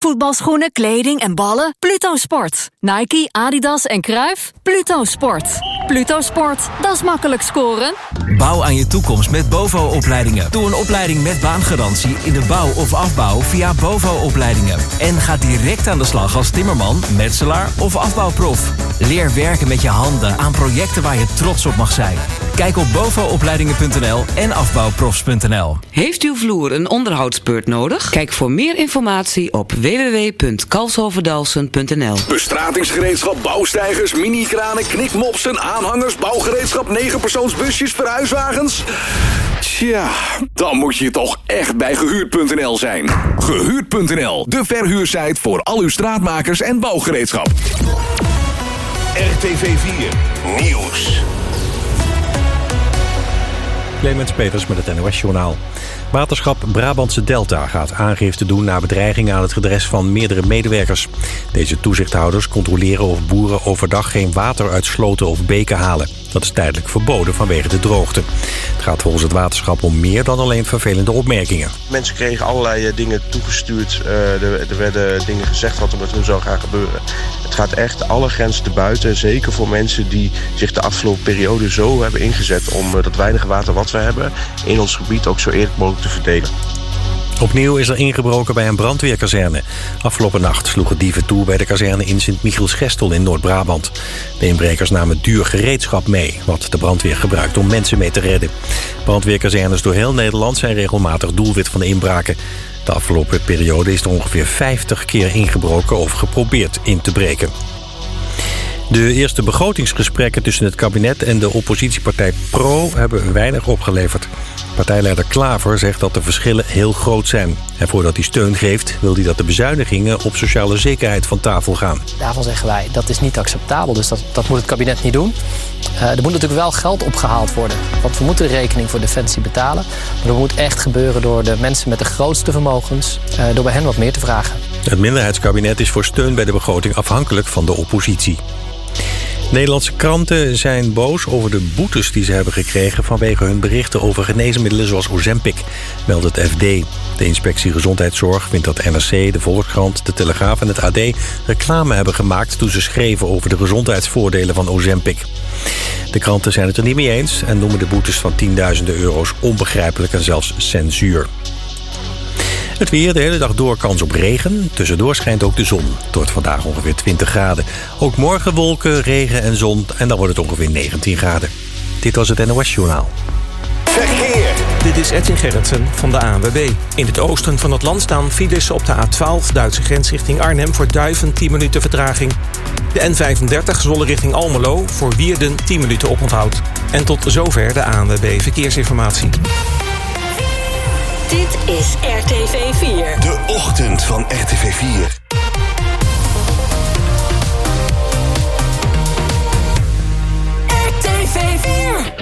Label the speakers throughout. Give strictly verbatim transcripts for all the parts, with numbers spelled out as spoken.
Speaker 1: Voetbalschoenen, kleding en ballen? Pluto Sport. Nike, Adidas en Cruijff? Pluto Sport. Pluto Sport, dat is makkelijk scoren.
Speaker 2: Bouw aan je toekomst met BOVO-opleidingen. Doe een opleiding met baangarantie in de bouw of afbouw via BOVO-opleidingen. En ga direct aan de slag als timmerman, metselaar of afbouwprof. Leer werken met je handen aan projecten waar je trots op mag zijn. Kijk op bovo-opleidingen punt n l en afbouwprofs punt n l.
Speaker 3: Heeft uw vloer een onderhoudsbeurt nodig? Kijk voor meer informatie op w w w punt kalshoverdalsen punt n l.
Speaker 4: Bestratingsgereedschap, bouwsteigers, mini-kranen, knikmopsen, aanhangers, bouwgereedschap, negenpersoonsbusjes, verhuiswagens. Tja, dan moet je toch echt bij gehuurd punt n l zijn. gehuurd punt n l, de verhuursite voor al uw straatmakers en bouwgereedschap.
Speaker 5: R T V vier Nieuws.
Speaker 6: Clemens Peters met het N O S-journaal. Waterschap Brabantse Delta gaat aangifte doen na bedreiging aan het adres van meerdere medewerkers. Deze toezichthouders controleren of boeren overdag geen water uit sloten of beken halen. Dat is tijdelijk verboden vanwege de droogte. Het gaat volgens het waterschap om meer dan alleen vervelende opmerkingen.
Speaker 7: Mensen kregen allerlei dingen toegestuurd. Uh, er, er werden dingen gezegd wat er met hun zou gaan gebeuren. Het gaat echt alle grenzen te buiten. Zeker voor mensen die zich de afgelopen periode zo hebben ingezet om uh, dat weinige water wat we hebben in ons gebied ook zo eerlijk mogelijk te verdelen.
Speaker 6: Opnieuw is er ingebroken bij een brandweerkazerne. Afgelopen nacht sloegen dieven toe bij de kazerne in Sint-Michiels-Gestel in Noord-Brabant. De inbrekers namen duur gereedschap mee, wat de brandweer gebruikt om mensen mee te redden. Brandweerkazernes door heel Nederland zijn regelmatig doelwit van de inbraken. De afgelopen periode is er ongeveer vijftig keer ingebroken of geprobeerd in te breken. De eerste begrotingsgesprekken tussen het kabinet en de oppositiepartij Pro hebben weinig opgeleverd. Partijleider Klaver zegt dat de verschillen heel groot zijn. En voordat hij steun geeft, wil hij dat de bezuinigingen op sociale zekerheid van tafel gaan.
Speaker 8: Daarvan zeggen wij, dat is niet acceptabel, dus dat, dat moet het kabinet niet doen. Uh, er moet natuurlijk wel geld opgehaald worden. Want we moeten de rekening voor defensie betalen. Maar dat moet echt gebeuren door de mensen met de grootste vermogens, uh, door bij hen wat meer te vragen.
Speaker 6: Het minderheidskabinet is voor steun bij de begroting afhankelijk van de oppositie. Nederlandse kranten zijn boos over de boetes die ze hebben gekregen vanwege hun berichten over geneesmiddelen zoals Ozempic, meldt het F D. De inspectie Gezondheidszorg vindt dat N R C, de Volkskrant, de Telegraaf en het A D reclame hebben gemaakt toen ze schreven over de gezondheidsvoordelen van Ozempic. De kranten zijn het er niet mee eens en noemen de boetes van tienduizenden euro's onbegrijpelijk en zelfs censuur. Het weer, de hele dag door kans op regen. Tussendoor schijnt ook de zon. Het wordt vandaag ongeveer twintig graden. Ook morgen wolken, regen en zon. En dan wordt het ongeveer negentien graden. Dit was het N O S-journaal.
Speaker 5: Verkeer.
Speaker 9: Dit is Edwin Gerritsen van de A N W B. In het oosten van het land staan files op de A twaalf... Duitse grens richting Arnhem voor Duiven tien minuten vertraging. De N vijfendertig Zwolle richting Almelo voor Wierden tien minuten oponthoud. En tot zover de A N W B Verkeersinformatie.
Speaker 1: Dit is R T V vier.
Speaker 5: De ochtend van R T V vier.
Speaker 1: R T V vier.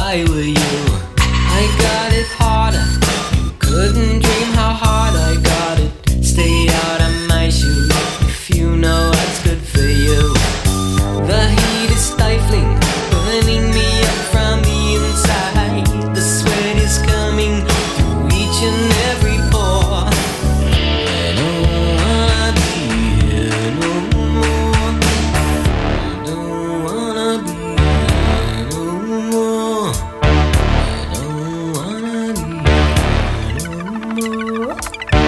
Speaker 10: I were you. I got it harder. You couldn't dream how hard I got it. Stay out of my shoes if you know what's good for you. The heat is stifling, burning me up from the inside. The sweat is coming through each and every pore. I don't wanna be here no more. I don't wanna be here no more. I don't wanna be here no more.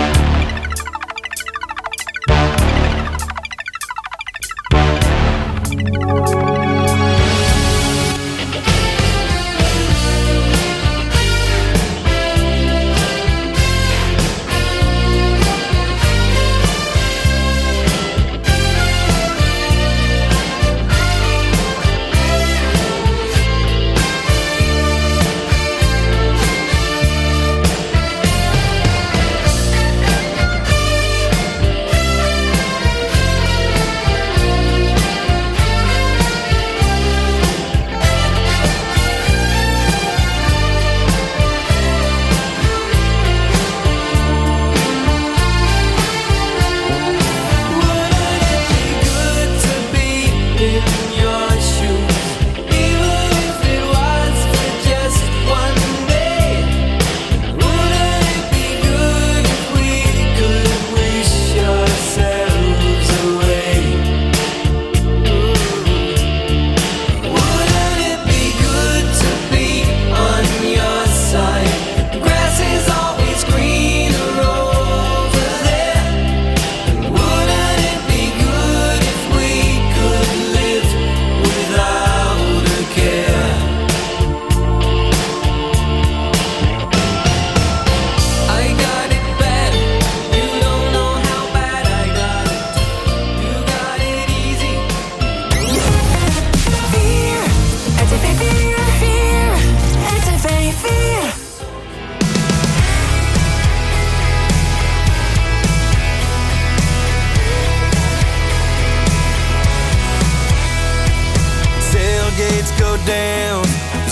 Speaker 11: Down,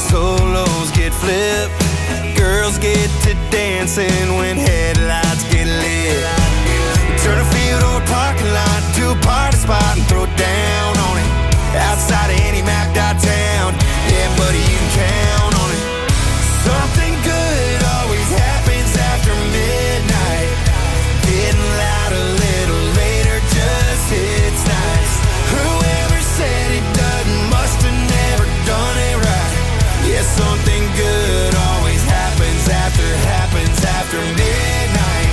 Speaker 11: solos get flipped, girls get to dancing when headlights get lit. Turn a field or a parking lot to a party spot and throw it down on it. Outside of any map downtown, yeah, buddy, you can count on it. Something good always happens after midnight. Getting loud a little later just hits nice. Whoever said it doesn't must have never done it right. Yeah, something good always happens after, happens after midnight.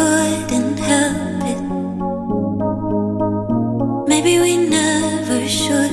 Speaker 12: couldn't help it. Maybe we never should.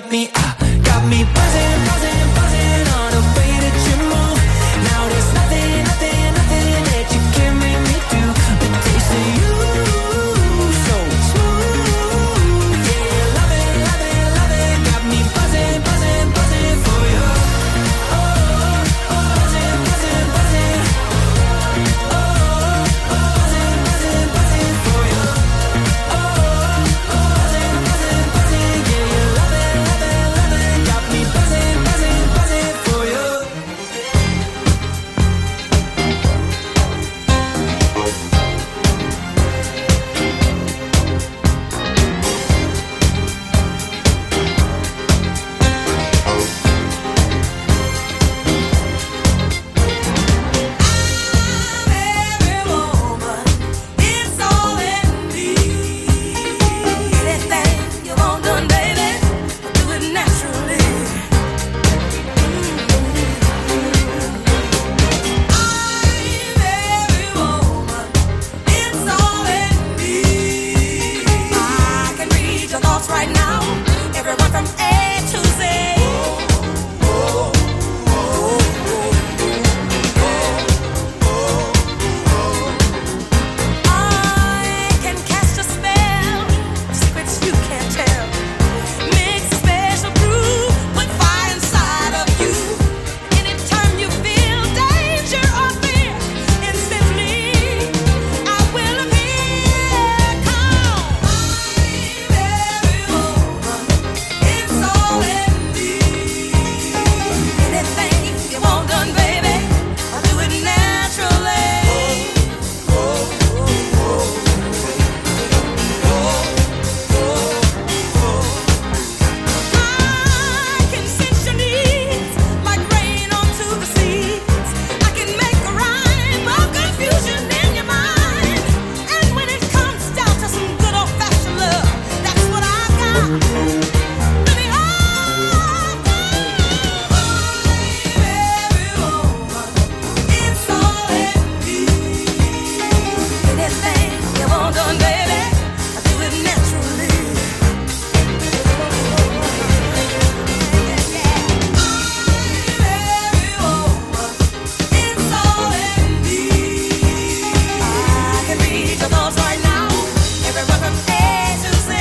Speaker 10: got me, uh, got me buzzing, buzzing, buzzing on the way that you move. Now there's nothing, nothing, nothing that you can make me do. The taste of you, so smooth. Yeah, love it, love it, love it. Got me buzzing, buzzing, buzzing for you. Oh, oh, buzzing, buzzing, buzzing. Oh, oh, buzzing, buzzing, buzzing for you. Oh, oh, buzzing, buzzing, buzzing. Yeah, you love it, love it, love it. Got me buzzing, buzzing, buzzing for you. Right now, everyone from A to Z. I can cast a spell, secrets you can't tell. Mix a special brew, put fire inside of you. Anytime you feel danger or fear, instantly I will appear. Come, it's all in me. Anything you want done, baby, I'll do it naturally. I can sense your needs like rain onto the seas. I can make a rhyme of confusion in your mind. And when it comes down to some good old-fashioned love, that's what I've got. Baby, I've it's all in me. Anything you want done, baby, I'll do it naturally. It's all in me. I can read your thoughts right now. Everyone from A to Z.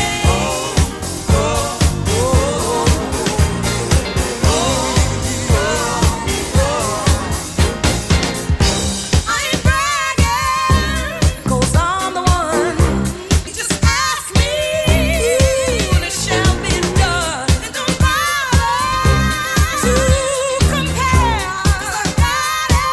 Speaker 10: I ain't bragging, 'cause I'm the one. You just ask me, and it shall be done. It don't bother to compare, 'cause I got it.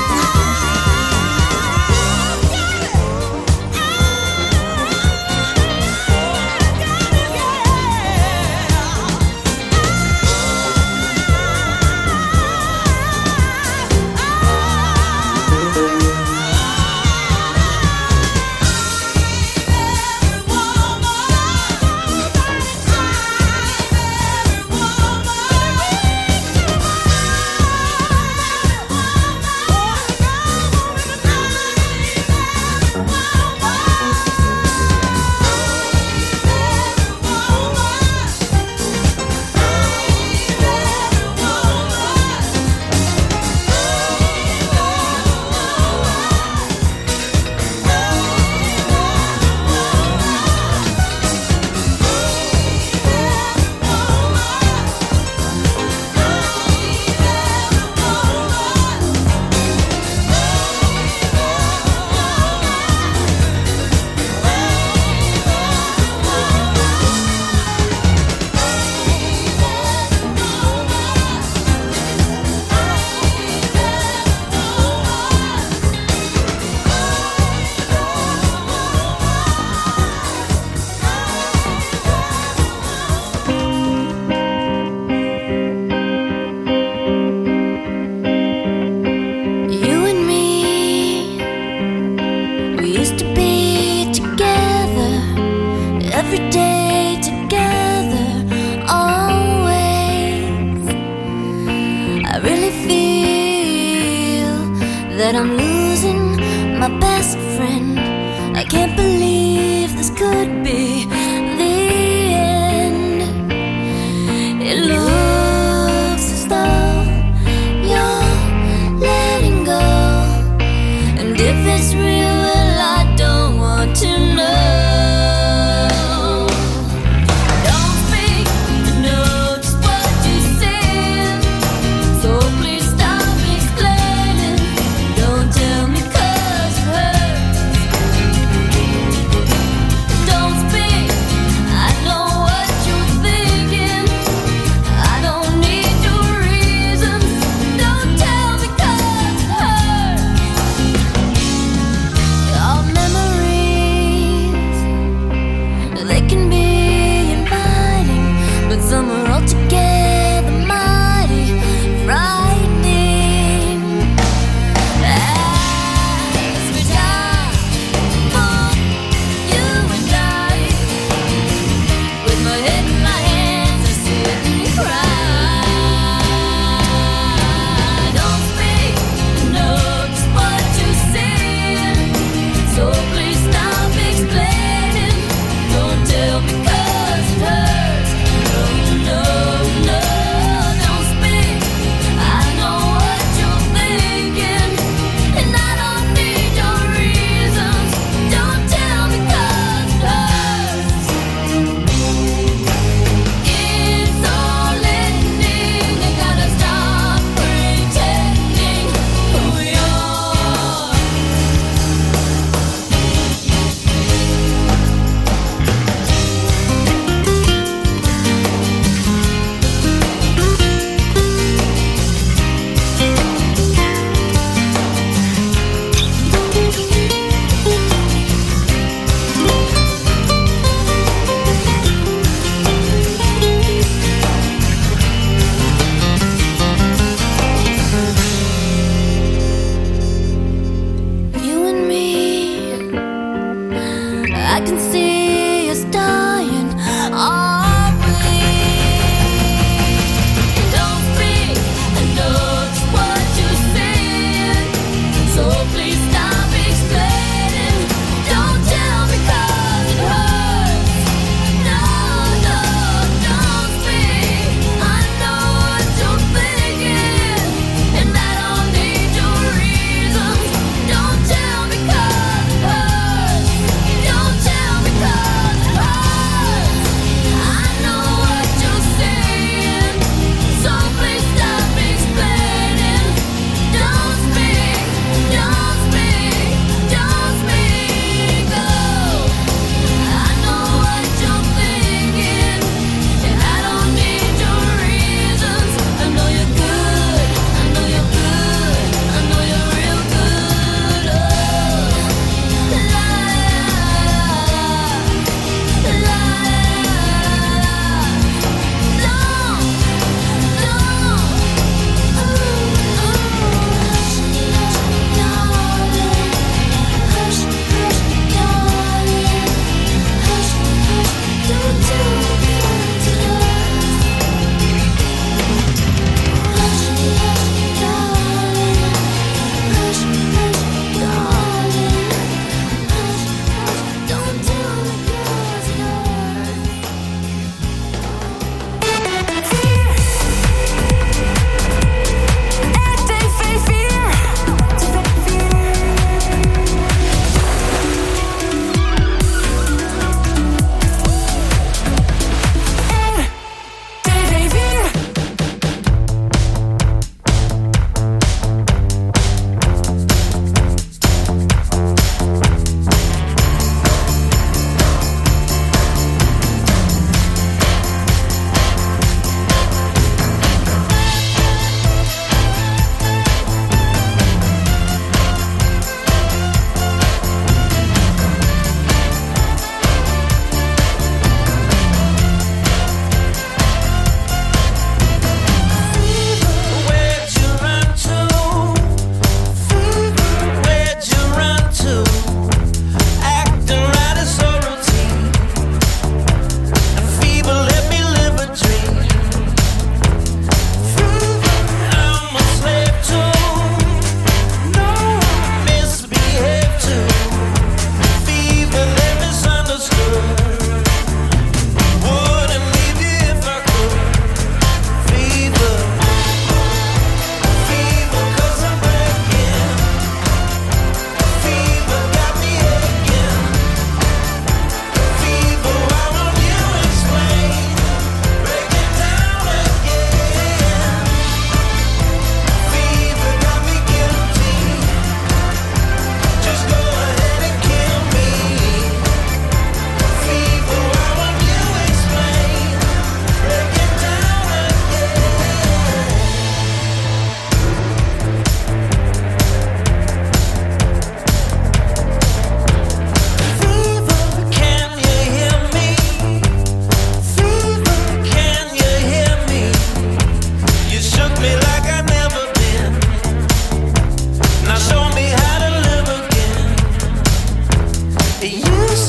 Speaker 10: You and me, we used to be together every day together, always. I really feel that I'm losing my best friend. I can't believe this could be the end.
Speaker 12: It looks as though you're letting go, and if it's real, well, I don't want to know. Don't speak, I know just what you said, so please stop explaining. Don't tell me 'cause it hurts. Don't speak, I know what you're thinking. I don't need your reasons. Don't tell me 'cause it hurts. Our memories, they can be inviting, but some are altogether mighty frightening. As we die for you and I, with my head in my hands, I sit and cry. Don't speak, I know just what you said, so please stop explaining. Don't tell me 'cause it hurts. No, no, no, don't speak. I know what you're thinking, and I don't need your reasons. Don't tell me 'cause it hurts. It's all ending. You gotta stop pretending who you are. You and me, I can see us dying, are we? Don't speak, I know just what you said, so please stop explaining. Don't tell me 'cause it hurts. No, no, don't speak. I know what you're thinking, and I don't need your reasons. Don't tell me 'cause it hurts. Don't tell me 'cause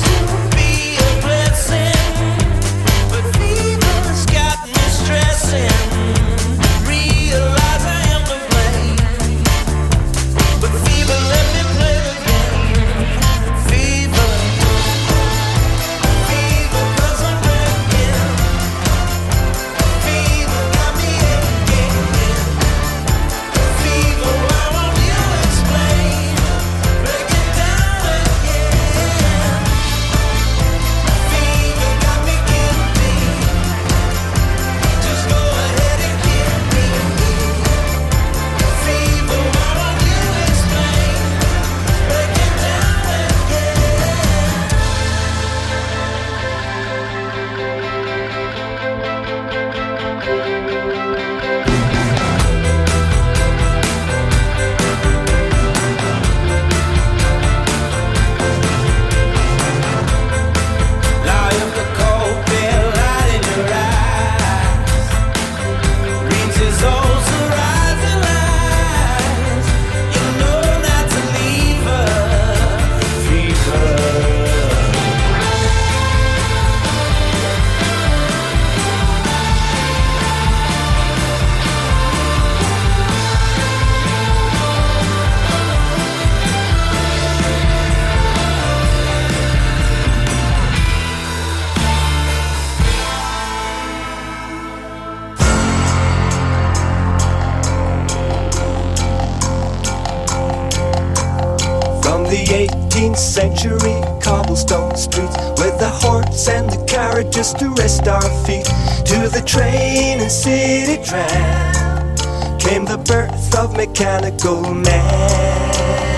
Speaker 13: eighteenth century cobblestone streets, with the horse and the carriages to rest our feet, to the train and city tram came the birth of Mechanical Man.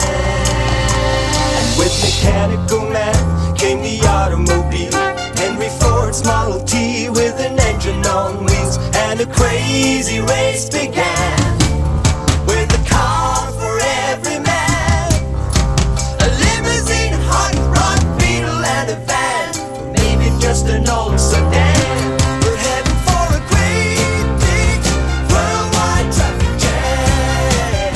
Speaker 13: And with Mechanical Man came the automobile, Henry Ford's Model T with an engine on wheels, and a crazy race began with a car for every man, a limousine, hot rod, Beetle, and a van, or maybe just an old sedan. We're heading for a great big worldwide traffic jam,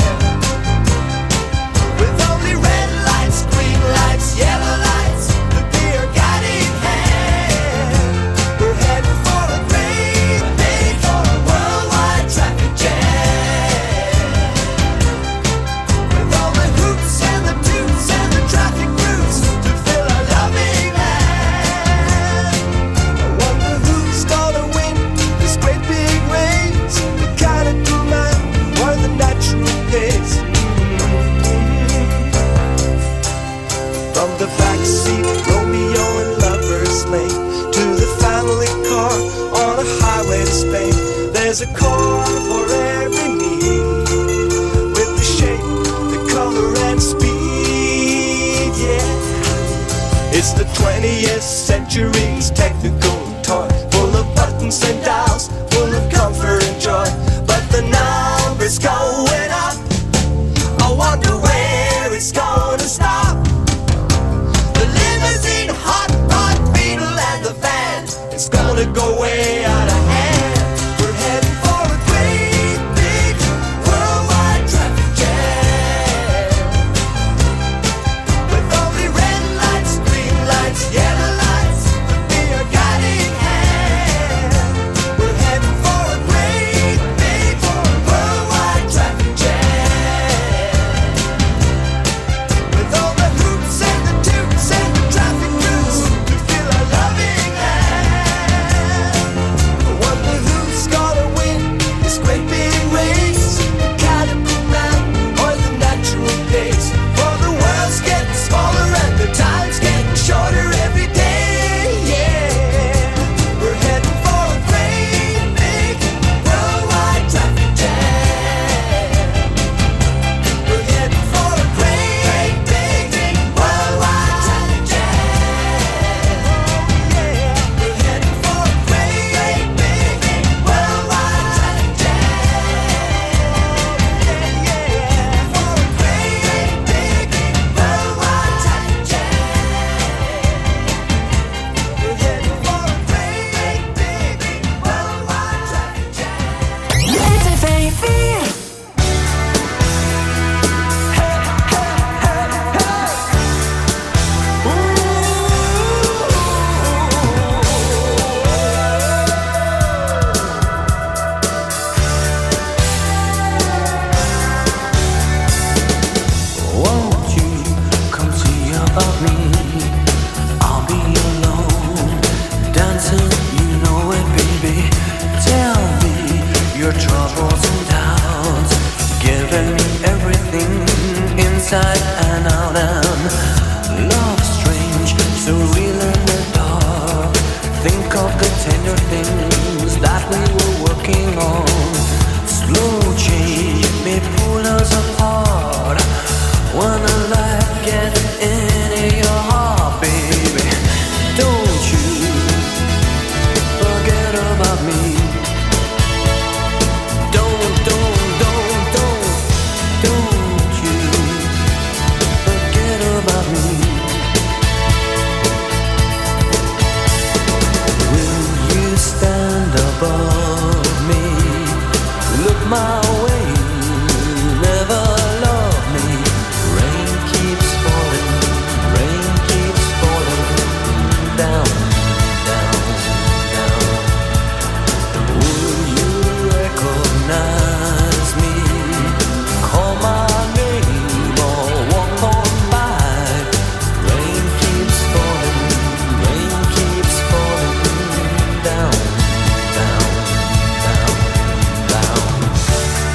Speaker 13: with only red lights, green lights, yellow lights, the beer guiding hand. We're heading for a great big worldwide traffic jam, with all the hoops and the toots and the traffic routes to fill our loving land. I wonder who's gonna win this great big race, Mechanical Man or the natural pace. From the backseat, Romeo and Lover's Lane, to the family car on a highway to Spain, there's a car for every need, with the shape, the color and speed, yeah. It's the twentieth century's technical toy, full of buttons and dials, full of comfort and joy, but the number's going up. I wonder where it's gonna stop. The limousine, hot rod, Beetle, and the van, it's gonna go way out of hand. We're heading for a great big worldwide traffic jam, with only red lights, green lights, yellow lights, the beer guiding hand. We're heading for a great big worldwide traffic jam, with all the
Speaker 10: above me. Look my way, never love me. Rain keeps falling, rain keeps falling down, down, down. Will you recognize me? Call my name or walk on by. Rain keeps falling, rain keeps falling down, down, down, down.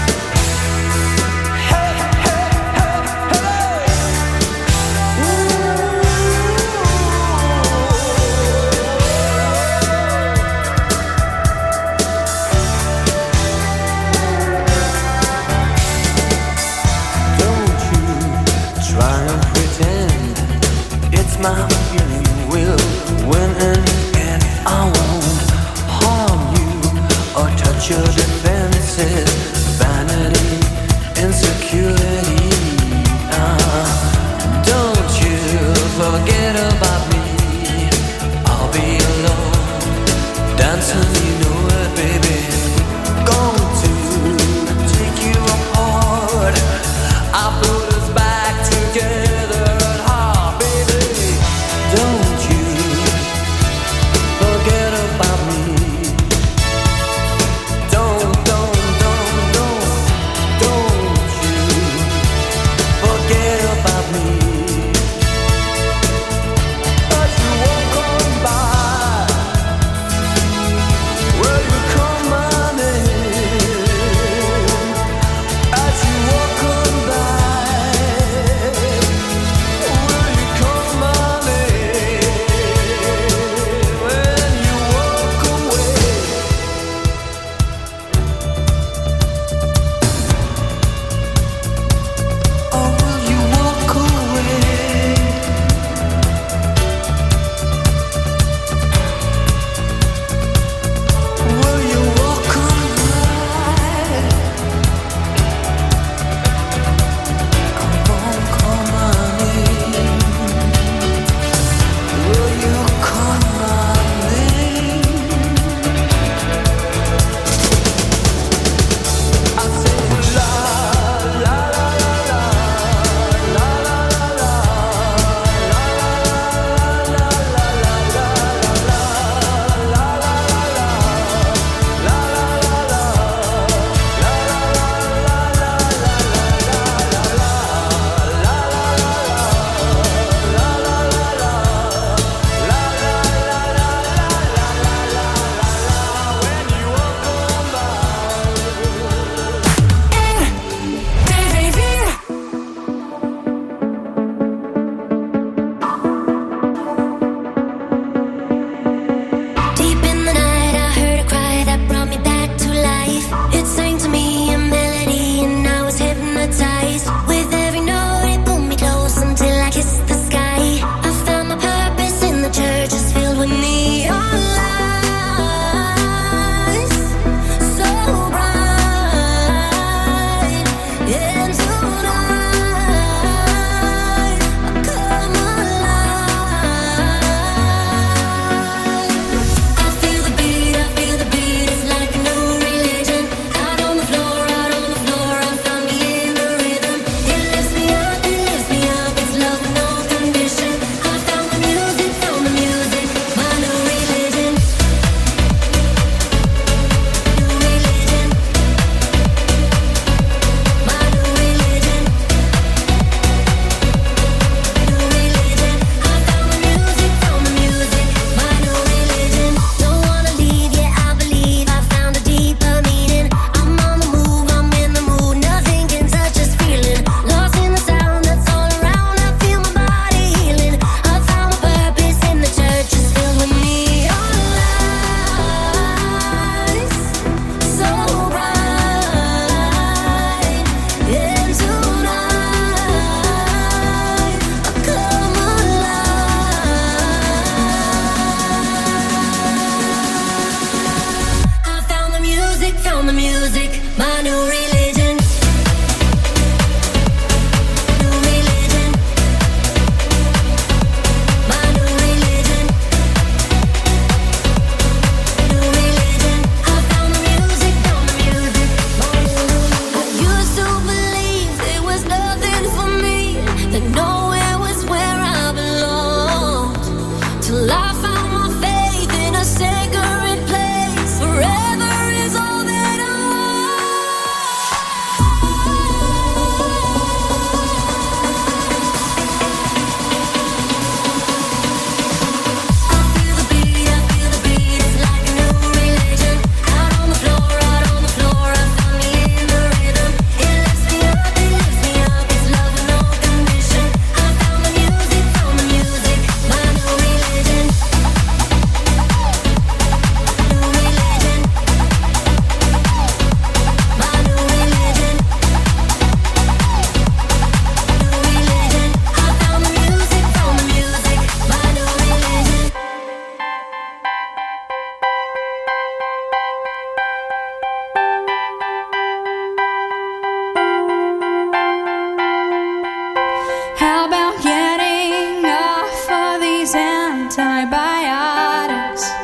Speaker 12: antibiotics.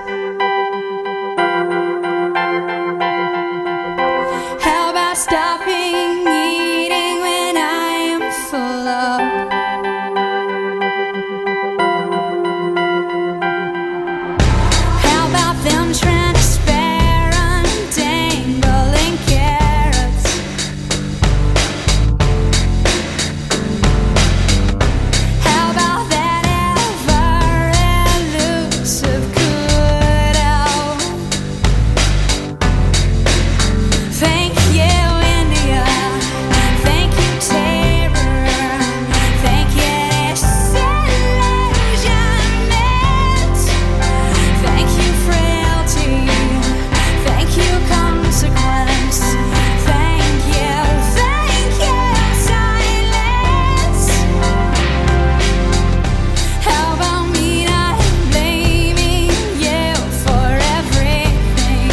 Speaker 12: How about stopping eating when I am full up? How about them transparent dangling carrots? How about that ever elusive kudo? Thank you, India. Thank you, terror. Thank you, disillusionment. Thank you, frailty. Thank you, consequence. Thank you, thank you, silence. How about me not blaming you for everything?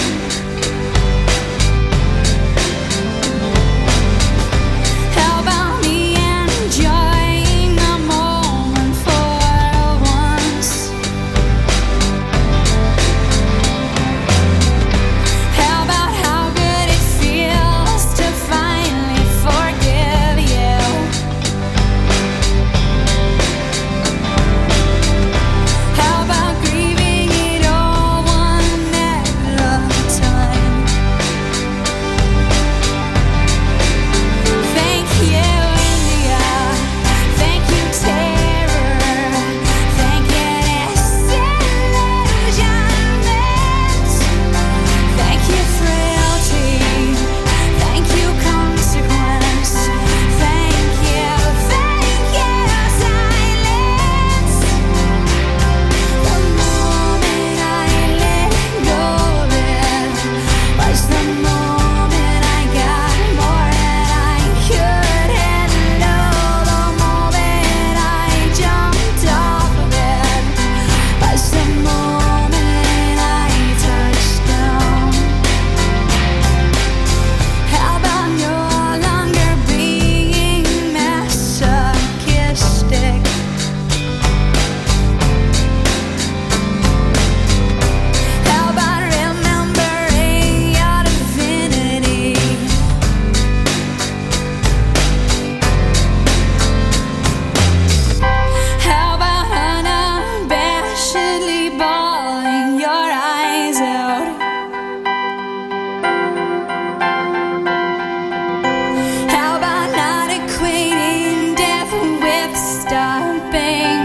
Speaker 12: How about me enjoying the moment for once? How about how good it feels to finally forgive you? How about grieving it all one at a time? Thank you, India. Thank you, terror. Thank you, disillusionment. Thank you, frailty. Thank you, consequence. Thank you, thank you, silence. The moment I let go of it was the moment I got more than I could handle. The moment I jumped off of it was the moment I touched down. How about no longer being masochistic? How about remembering your divinity? How about unabashedly bawling your eyes out? How about not equating death with stopping?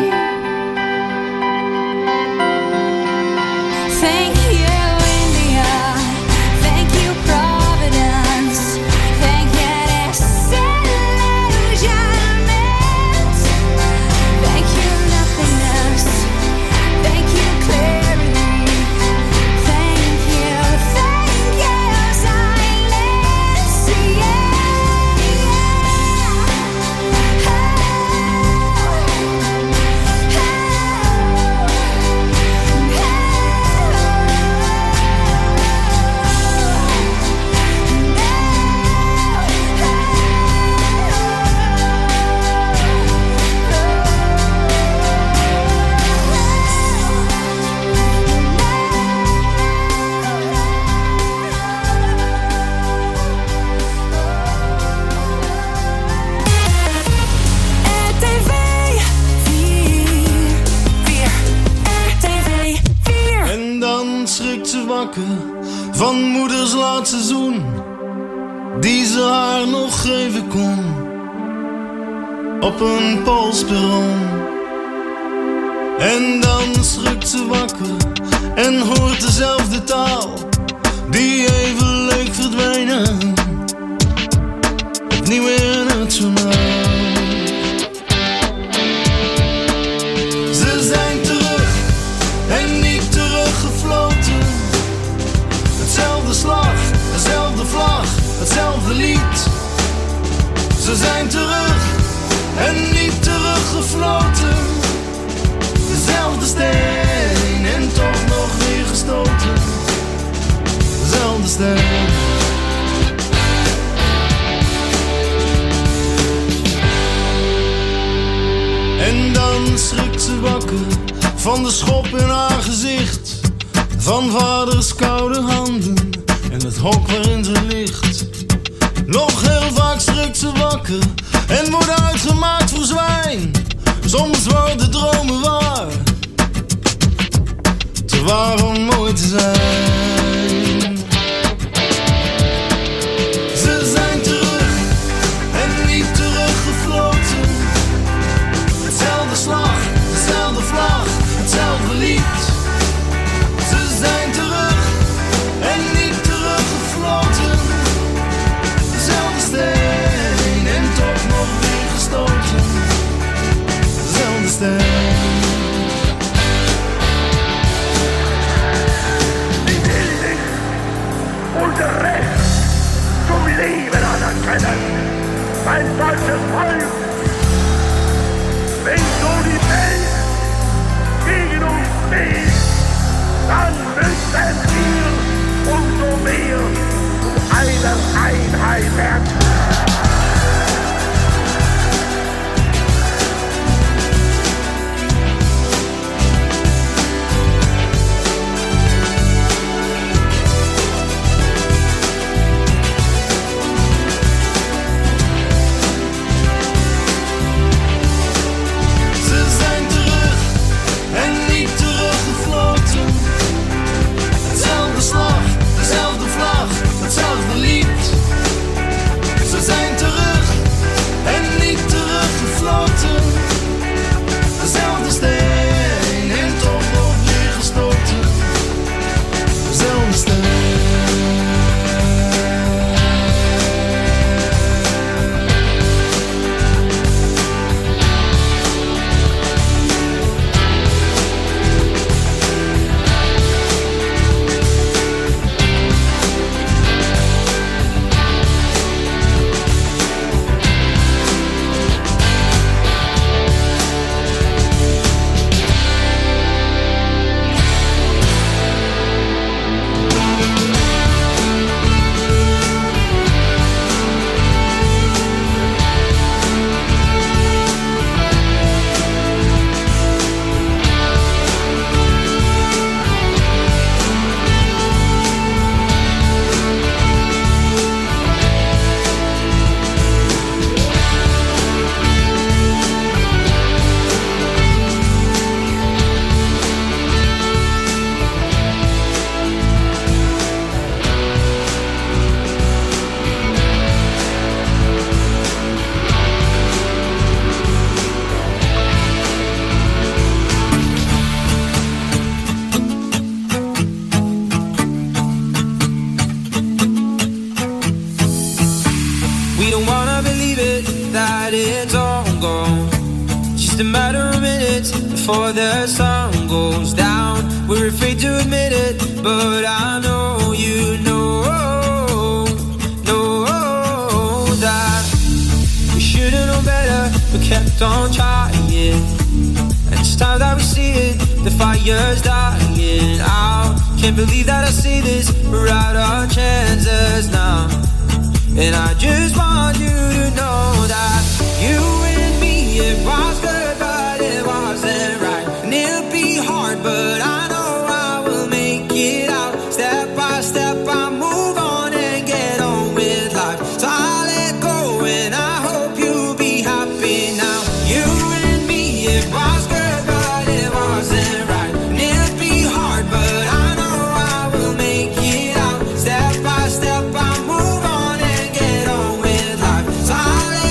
Speaker 12: Thank you, India. Thank you, Providence. Thank you, disillusionment. Thank you, nothingness. Thank you, clarity. Thank you, thank you, silence. R T V vier, R T V vier.
Speaker 14: En dan schrikt ze wakker van moeders laatste zoen, die ze haar nog geven kon, op een polsperron. En dan schrikt ze wakker en hoort dezelfde taal, die even leek verdwijnen, opnieuw in het journaal. Ze zijn terug en niet teruggefloten. Hetzelfde slag, dezelfde vlag, hetzelfde lied. Ze zijn terug en niet teruggefloten. Dezelfde steen en toch nog weer gestoten. Dezelfde steen. En dan schrikt ze wakker van de schop in haar van vaders koude handen en het hok waarin ze ligt. Nog heel vaak schrikt ze wakker en wordt uitgemaakt voor zwijn. Soms worden dromen waar, te waar om mooi te zijn. Ze zijn terug en niet teruggefloten. Hetzelfde slag, dezelfde vlag, hetzelfde lied. Ze zijn terug en niet teruggefloten. Dezelfde steen en toch nog weer gestoten. Dezelfde steen.
Speaker 15: Die will dich und Recht zum Leben anerkennen. Mein deutsches Volk, wenn so die Welt gegen uns steht, dann müssen wir umso mehr zu einer Einheit werden.
Speaker 14: Hetzelfde lied. Ze zijn terug en niet teruggefloten. Dezelfde steen en toch nog weer gestoten. Dezelfde steen.
Speaker 10: Before the sun goes down, we're afraid to admit it, but I know you know, know that we should've known better, but kept on trying. And it's time that we see it, the fire's dying out. Can't believe that I see this, we're out our chances now. And I just want you to know that you and me, it was good, but it wasn't right. And it'll be hard, but I know I will make it out. Step by step, I move on and get on with life. So I let go and I hope you'll be happy now. You and me, it was good, but it wasn't right. And it'll be hard, but I know I will make it out. Step by step, I move on and get on with life. So I let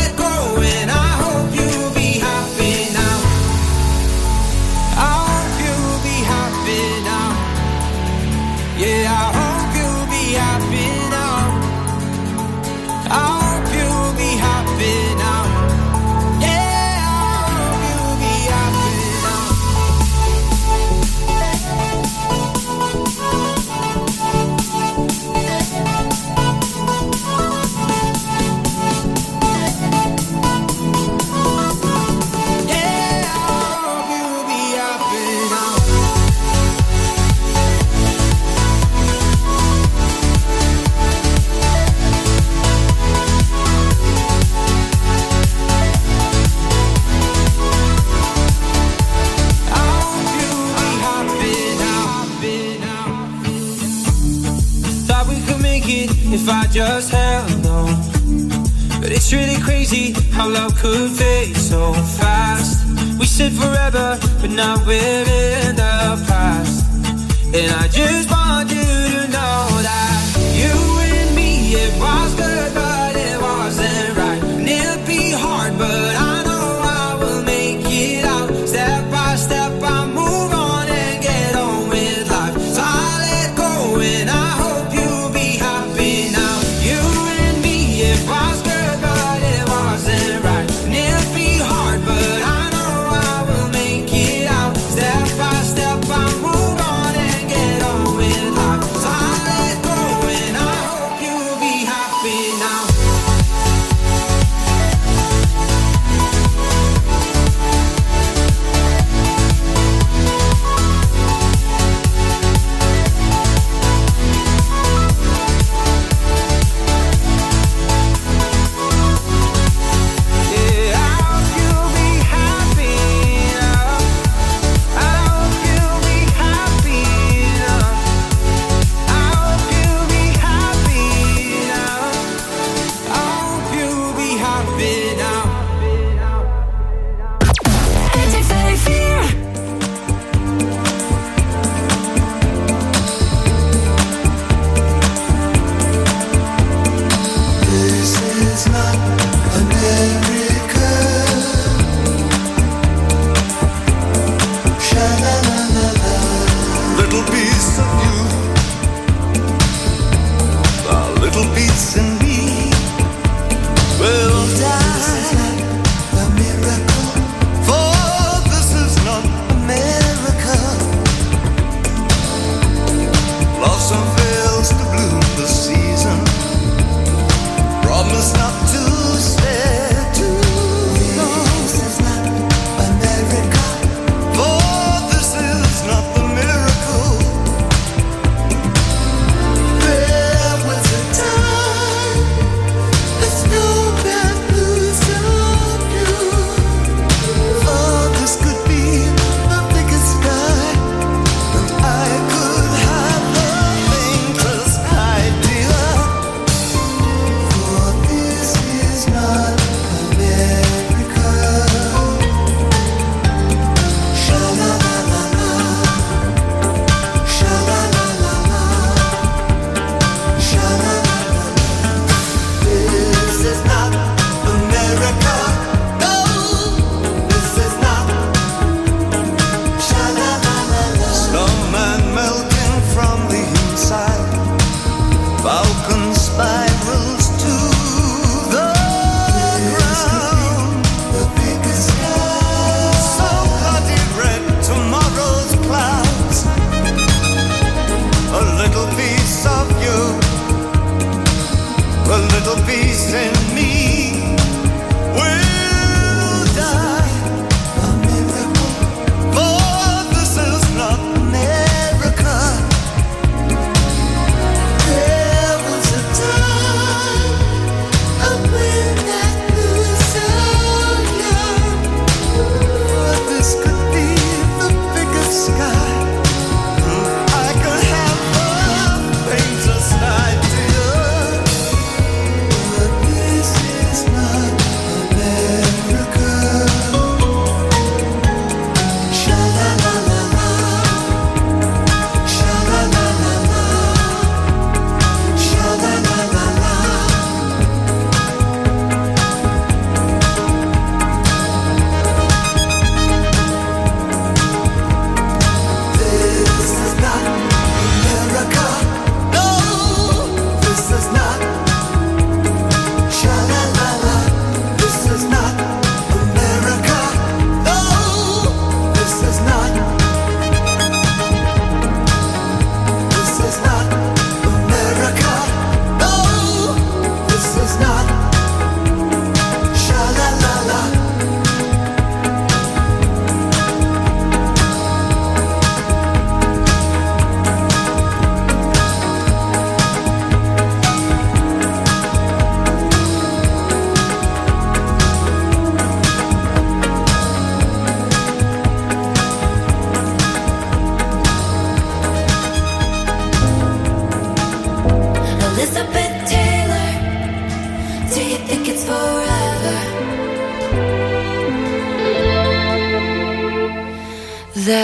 Speaker 16: if I just held on. But it's really crazy how love could fade so fast. We said forever, but now we're in the past. And I just want you to know that you and me, it was good, but it wasn't right. And it'll be hard, but I know I will make it out. Step by step, I move on and get on with life. So I let go and I hope you'll be happy now. You and me, it was good, but it wasn't right. And it'll be hard, but I know I will make it out. Step by step, I move on and get on with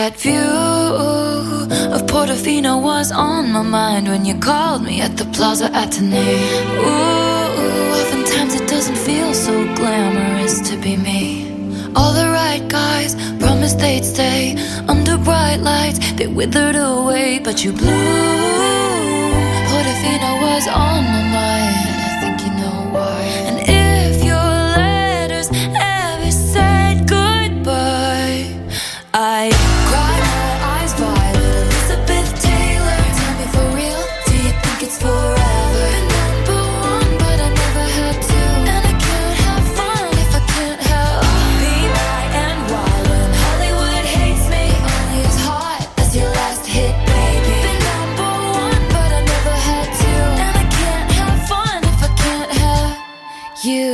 Speaker 12: that view of Portofino was on my mind when you called me at the Plaza Athénée. Ooh, oftentimes it doesn't feel so glamorous to be me. All the right guys promised they'd stay under bright lights. They withered away, but you blew. Portofino was on my mind, and I think you know why. And if your letters ever said goodbye, I cried my eyes violet. Elizabeth Taylor, tell me for real, do you think it's forever? Been number one, but I never had to. And I can't have fun if I can't have be my and wild. When Hollywood hates me, only as hot as your last hit, baby. Been number one, but I never had to. And I can't have fun if I can't have you.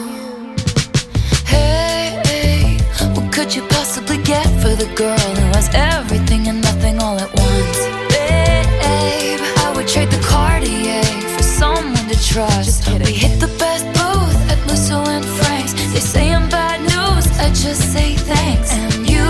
Speaker 12: Hey, hey, what could you possibly get for the girl who has everything and nothing all at once? Babe, I would trade the Cartier for someone to trust. We hit the best booth at Musso and Frank's. They say I'm bad news, I just say thanks. And you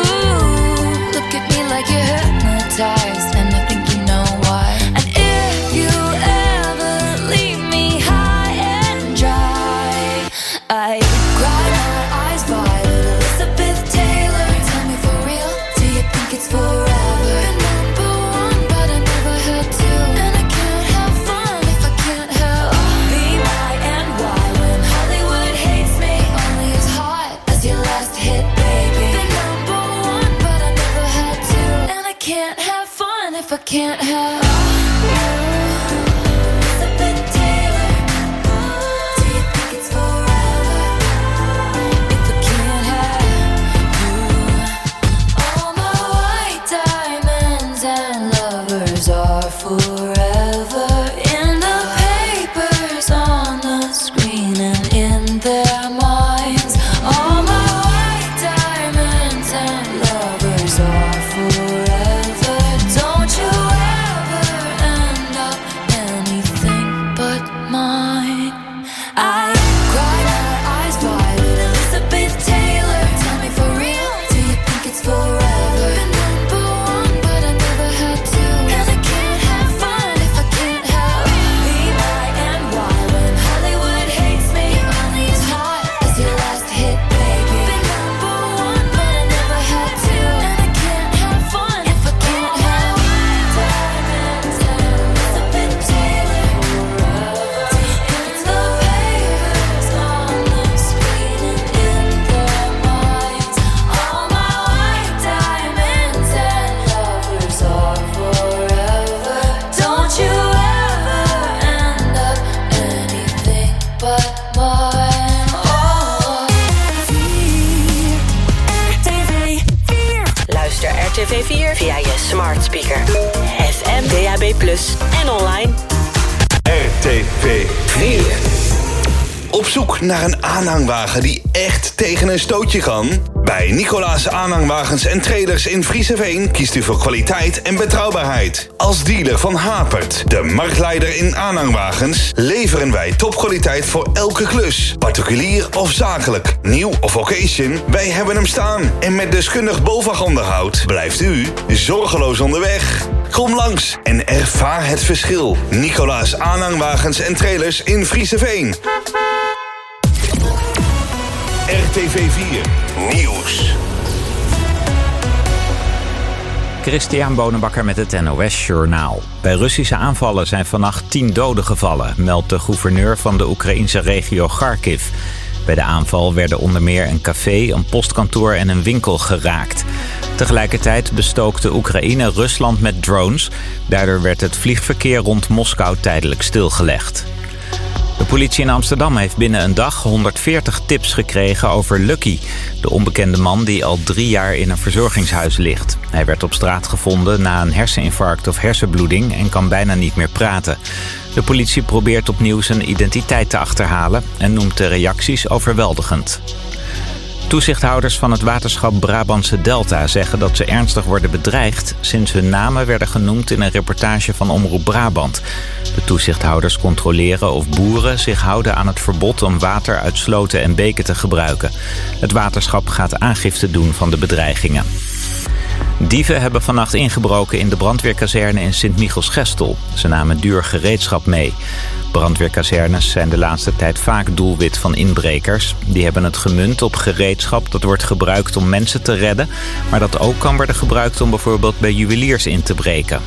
Speaker 12: look at me like you're hypnotized, and I think you know why. And if you ever leave me high and dry, I cry my eyes violet. Elizabeth Taylor, tell me for real, do you think it's forever? Been number one, but I never had to. And I can't have fun if I can't have be my and why. When Hollywood hates me, only as hot as your last hit, baby. Been number one, but I never had to. And I can't have fun if I can't have you. Elizabeth Taylor, do you think it's forever? If I can't have you. All my white diamonds and lovers are forever in the papers, on the screen, and in their minds. All my white diamonds and lovers are forever. Don't you ever end up anything but mine. I cry my eyes violet. Elizabeth Taylor, tell me for real, do you think it's forever? Been number one, but I never had to. And I can't have fun if I can't have be my and why. When Hollywood hates me, only as hot as your last hit, baby. Been number one, but I never had to. And I can't have fun if I can't have diamonds and Elizabeth Taylor forever. In the papers, on the screen, and in their minds. All my white diamonds and lovers are forever. Don't you ever end up anything but mine. Oh,
Speaker 17: R T V vier. Luister R T V vier via je smart speaker. F M, D A B plus, en online.
Speaker 5: R T V vier. Op zoek naar een aanhangwagen die echt tegen een stootje kan? Bij Nicolaas Aanhangwagens en Trailers in Frieseveen kiest u voor kwaliteit en betrouwbaarheid. Als dealer van Hapert, de marktleider in aanhangwagens, leveren wij topkwaliteit voor elke klus. Particulier of zakelijk, nieuw of occasion, wij hebben hem staan. En met deskundig BOVAG-onderhoud blijft u zorgeloos onderweg. Kom langs en ervaar het verschil. Nicolaas Aanhangwagens en Trailers in Frieseveen. R T V vier Nieuws.
Speaker 18: Christian Bonenbakker met het N O S Journaal. Bij Russische aanvallen zijn vannacht tien doden gevallen, meldt de gouverneur van de Oekraïnse regio Kharkiv. Bij de aanval werden onder meer een café, een postkantoor en een winkel geraakt. Tegelijkertijd bestookte Oekraïne Rusland met drones. Daardoor werd het vliegverkeer rond Moskou tijdelijk stilgelegd. De politie in Amsterdam heeft binnen een dag honderdveertig tips gekregen over Lucky, de onbekende man die al drie jaar in een verzorgingshuis ligt. Hij werd op straat gevonden na een herseninfarct of hersenbloeding en kan bijna niet meer praten. De politie probeert opnieuw zijn identiteit te achterhalen en noemt de reacties overweldigend. Toezichthouders van het waterschap Brabantse Delta zeggen dat ze ernstig worden bedreigd sinds hun namen werden genoemd in een reportage van Omroep Brabant. De toezichthouders controleren of boeren zich houden aan het verbod om water uit sloten en beken te gebruiken. Het waterschap gaat aangifte doen van de bedreigingen. Dieven hebben vannacht ingebroken in de brandweerkazerne in Sint-Michiels-Gestel. Ze namen duur gereedschap mee. Brandweerkazernes zijn de laatste tijd vaak doelwit van inbrekers. Die hebben het gemunt op gereedschap dat wordt gebruikt om mensen te redden, maar dat ook kan worden gebruikt om bijvoorbeeld bij juweliers in te breken.